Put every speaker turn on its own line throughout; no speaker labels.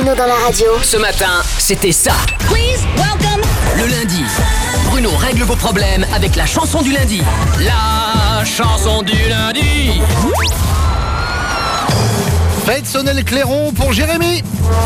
Bruno dans la radio.
Ce matin, c'était ça.
Please welcome.
Le lundi, Bruno règle vos problèmes avec la chanson du lundi. La chanson du lundi.
Faites sonner le clairon pour Jérémy.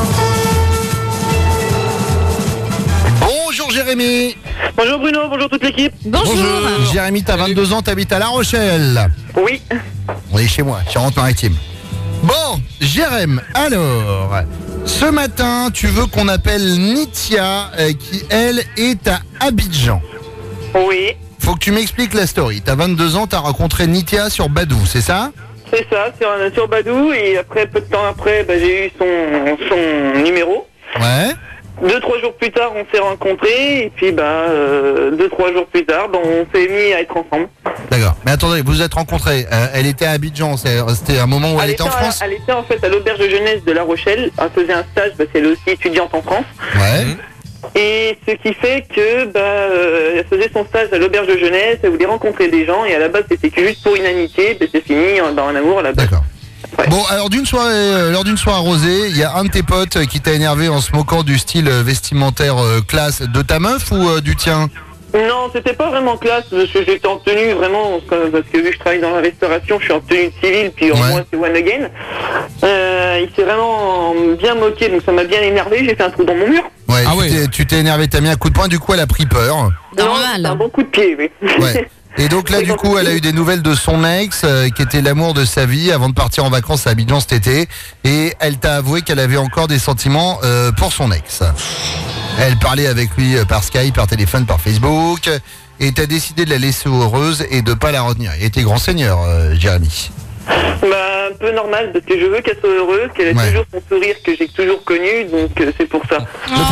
Bonjour Jérémy.
Bonjour Bruno, bonjour toute l'équipe.
Bonjour.
Jérémy, t'as 22 ans, t'habites à La Rochelle.
Oui.
On est chez moi, Charente-Maritime. Bon, Jérémy, alors, ce matin, tu veux qu'on appelle Nithya, qui, elle, est à Abidjan.
Oui,
Faut que tu m'expliques la story. T'as 22 ans, t'as rencontré Nithya sur Badoo, c'est ça?
c'est ça, sur Badoo, et après, peu de temps après, j'ai eu son numéro.
Ouais.
2-3 jours plus tard, on s'est rencontrés, et puis 2-3 jours plus tard, on s'est mis à être ensemble.
D'accord. Mais attendez, vous vous êtes rencontrés. Elle était à Abidjan, c'était un moment où elle était en France?
Elle était en fait à l'auberge de jeunesse de La Rochelle, elle faisait un stage, elle est aussi étudiante en France.
Ouais.
Et ce qui fait que elle faisait son stage à l'auberge de jeunesse, elle voulait rencontrer des gens, et à la base c'était que juste pour une amitié, c'est fini dans un amour à la base.
D'accord.
Ouais.
Bon, alors lors d'une soirée arrosée, il y a un de tes potes qui t'a énervé en se moquant du style vestimentaire classe de ta meuf ou du tien?
Non, c'était pas vraiment classe, parce que j'étais en tenue vraiment, parce que vu que je travaille dans la restauration, je suis en tenue de civil, puis moi c'est one again. Il s'est vraiment bien moqué, donc ça m'a bien énervé, j'ai fait un trou dans mon mur.
Ouais, tu t'es énervé, t'as mis un coup de poing, du coup elle a pris peur.
Normal.
Un bon coup de pied, oui.
Ouais. Et donc là, du coup, elle a eu des nouvelles de son ex, qui était l'amour de sa vie, avant de partir en vacances à Abidjan cet été. Et elle t'a avoué qu'elle avait encore des sentiments pour son ex. Elle parlait avec lui par Skype, par téléphone, par Facebook. Et t'as décidé de la laisser heureuse et de pas la retenir. Il était grand seigneur, Jérémy.
Un peu normal, parce que je veux qu'elle soit heureuse, qu'elle ait toujours son sourire que j'ai toujours connu, donc c'est pour ça.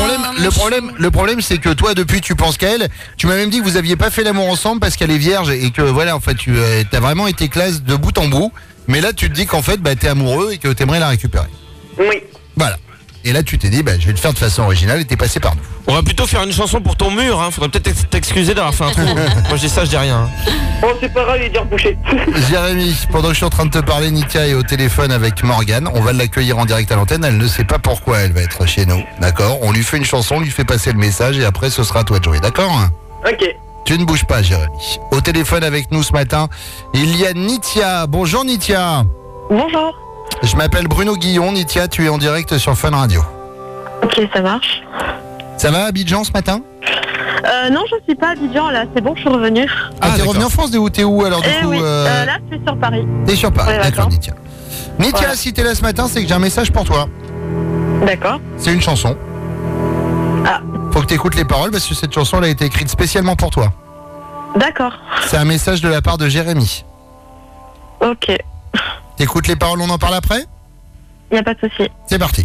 Le problème, c'est que toi, depuis, tu penses qu'à elle. Tu m'as même dit que vous aviez pas fait l'amour ensemble parce qu'elle est vierge et que voilà, en fait, tu as vraiment été classe de bout en bout. Mais là, tu te dis qu'en fait, t'es amoureux et que t'aimerais la récupérer.
Oui.
Voilà. Et là, tu t'es dit, je vais le faire de façon originale et t'es passé par nous.
On va plutôt faire une chanson pour ton mur, hein. Faudrait peut-être t'excuser d'avoir fait un trou. Moi je dis ça, je dis rien.
Oh, c'est pas grave, il est déjà rebouché.
Jérémy, pendant que je suis en train de te parler, Nithya est au téléphone avec Morgane. On va l'accueillir en direct à l'antenne. Elle ne sait pas pourquoi elle va être chez nous. D'accord? On lui fait une chanson, on lui fait passer le message et après ce sera à toi de jouer. D'accord?
Ok.
Tu ne bouges pas, Jérémy. Au téléphone avec nous ce matin, il y a Nithya. Bonjour Nithya.
Bonjour.
Je m'appelle Bruno Guillon. Nithya, tu es en direct sur Fun Radio.
Ok, ça marche.
Ça va Abidjan ce matin?
Non, je suis pas à Abidjan là, c'est bon, je suis revenue.
T'es revenu en France? T'es où alors du coup
Oui, là je suis sur Paris.
T'es sur Paris,
Ouais,
d'accord
d'accord.
Nithya. Nithya,
Voilà.
si t'es là ce matin, c'est que j'ai un message pour toi.
D'accord.
C'est une chanson.
Ah.
Faut que t'écoutes les paroles parce que cette chanson elle a été écrite spécialement pour toi.
D'accord.
C'est un message de la part de Jérémy.
Ok.
T'écoutes les paroles, on en parle après?
Y a pas de souci.
C'est parti.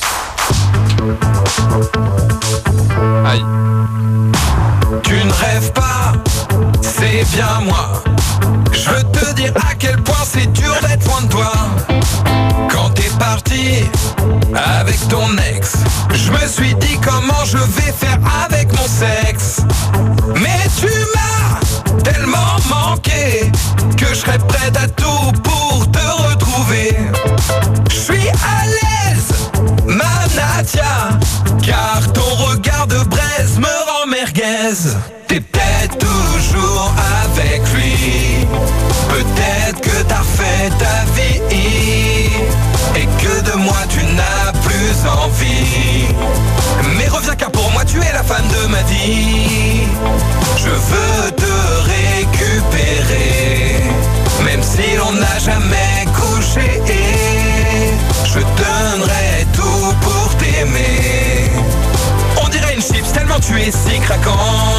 Aïe.
Tu ne rêves pas, c'est bien moi. Je veux te dire à quel point c'est dur d'être loin de toi. Quand t'es parti avec ton ex, je me suis dit comment je vais faire avec mon sexe. Mais tu m'as tellement manqué que je serais prête à tout pour te retrouver. Je suis à l'aise, ma Nadia, car ton regard de braise me rend merguez. T'es peut-être toujours avec lui, peut-être que t'as refait ta vie et que de moi tu n'as plus envie. Mais reviens car pour moi tu es la femme de ma vie. Je veux te récupérer, même si l'on n'a jamais couché. Je donnerai tout pour t'aimer. On dirait une chips tellement tu es si craquante.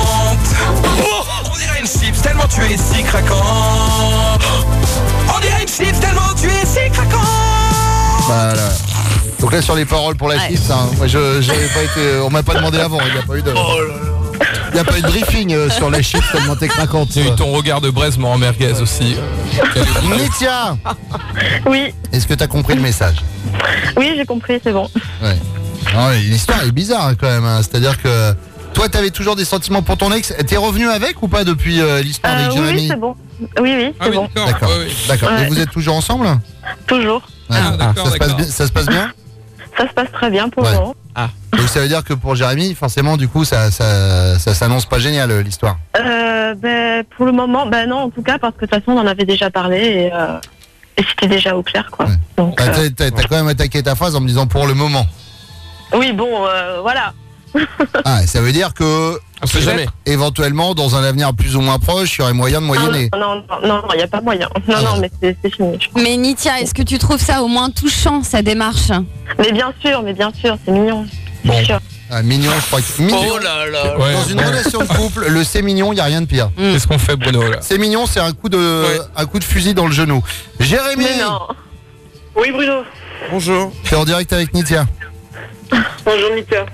On dirait une chips tellement tu es si craquante. On dirait une chips tellement tu es si craquante.
Voilà. Donc là sur les paroles pour la chips, moi j'avais pas été, on m'a pas demandé avant, il n'y a pas eu de. Il n'y a pas eu de briefing sur les chips tellement t'es craquante.
J'ai eu ton regard de braise me rend merguez aussi.
Nithya,
Oui.
est-ce que t'as compris le message?
Oui, j'ai compris, c'est bon.
Ouais. Non, l'histoire est bizarre quand même, hein. C'est-à-dire que toi t'avais toujours des sentiments pour ton ex. T'es revenu avec ou pas depuis l'histoire avec Jérémy?
Oui, c'est bon. Oui, c'est bon.
D'accord. D'accord.
Ouais.
Et vous êtes toujours ensemble?
Toujours.
Ouais.
d'accord,
Ça se passe bien?
Ça se passe très bien pour
Ouais.
le moment.
Donc ça veut dire que pour Jérémy, forcément, du coup, ça s'annonce pas génial l'histoire.
Pour le moment, non, en tout cas, parce que de toute façon, on en avait déjà parlé et c'était déjà au clair, quoi.
Ouais.
Donc,
T'as quand même attaqué ta phrase en me disant pour le moment.
oui, bon, voilà.
Ah, ça veut dire que
On sait jamais.
éventuellement, dans un avenir plus ou moins proche, il y aurait moyen de moyenner.
Non, il n'y a pas moyen. Non, mais c'est fini. je crois.
Mais Nithya, est-ce que tu trouves ça au moins touchant, sa démarche?
Mais bien sûr, c'est mignon.
Bon.
C'est sûr.
Ah, mignon, je crois que mignon.
Oh là là.
Dans une relation de couple, le c'est mignon, il y a rien de pire.
Qu'est-ce qu'on fait, Bruno là?
C'est mignon, c'est un coup de fusil dans le genou. Jérémy,
Mais non.
Oui, Bruno.
Bonjour.
t'es en direct avec Nithya.
Bonjour, Nita.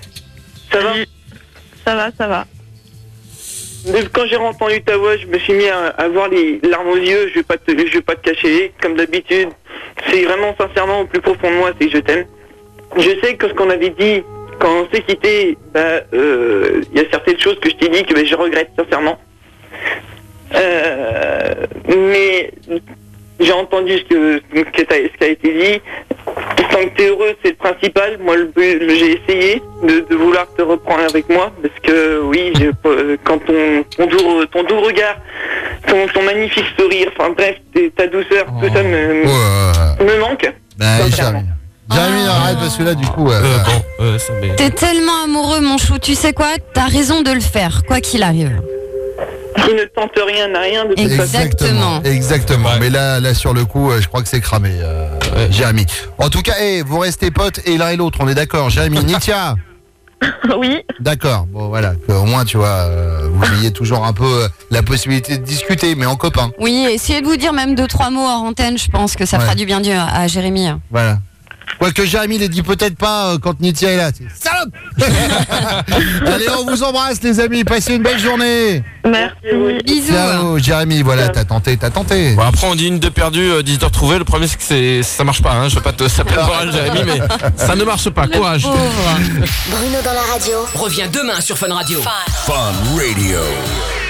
Ça va?
Ça va.
Quand j'ai entendu ta voix, je me suis mis à avoir les larmes aux yeux. Je vais pas te cacher, comme d'habitude. C'est vraiment sincèrement au plus profond de moi, c'est que je t'aime. Je sais que ce qu'on avait dit quand on s'est quitté, y a certaines choses que je t'ai dit que je regrette sincèrement. Mais j'ai entendu ce qui a été dit. Tant que t'es heureux, c'est le principal. Moi, j'ai essayé de vouloir te reprendre avec moi, parce que oui, quand ton doux regard, ton magnifique sourire, enfin bref, ta douceur, tout ça me manque. Sincèrement.
Jérémy, arrête parce que là, du coup.
Ça m'est...
T'es tellement amoureux, mon chou. Tu sais quoi? T'as raison de le faire, quoi qu'il arrive.
Qui ne tente rien n'a rien de toute façon.
Exactement.
Ouais. Mais là, sur le coup, je crois que c'est cramé, Jérémy. En tout cas, vous restez potes et l'un et l'autre, on est d'accord. Jérémy, Nithya.
Oui.
D'accord. Bon, voilà. Au moins, tu vois, vous ayez toujours un peu la possibilité de discuter, mais en copain.
Oui, essayez de vous dire même 2-3 mots hors antenne. Je pense que ça fera du bien à Jérémy.
Voilà. Quoique Jérémy les dit peut-être pas quand Nithya est là. Salope. Allez, on vous embrasse, les amis. Passez une belle journée.
Merci.
Bisous.
Ciao, Jérémy. Voilà, t'as tenté.
Bon, après on dit une de perdue, 10 de retrouvée. Le problème c'est que ça marche pas, hein. Je veux pas te saper le moral, Jérémy, mais ça ne marche pas. Courage.
Pauvre.
Bruno dans la radio.
Reviens demain sur Fun Radio.
Fun Radio.